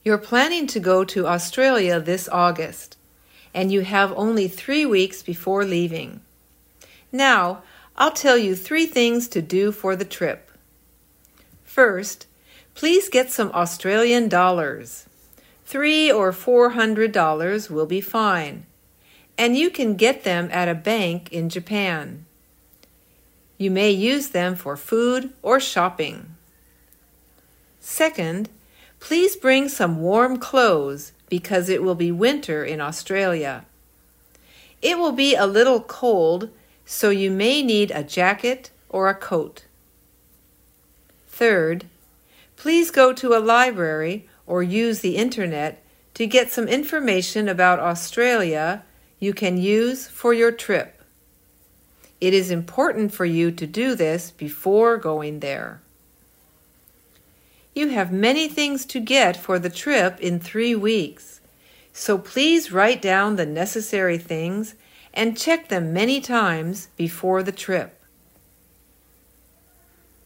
You're planning to go to Australia this August, and you have only 3 weeks before leaving. Now, I'll tell you 3 things to do for the trip. First, please get some Australian dollars. $300 or $400 will be fine, and you can get them at a bank in Japan. You may use them for food or shopping. Second, please bring some warm clothes because it will be winter in Australia. It will be a little cold, so you may need a jacket or a coat. Third, please go to a library or use the internet to get some information about Australia you can use for your trip. It is important for you to do this before going there. You have many things to get for the trip in 3 weeks, so please write down the necessary things and check them many times before the trip.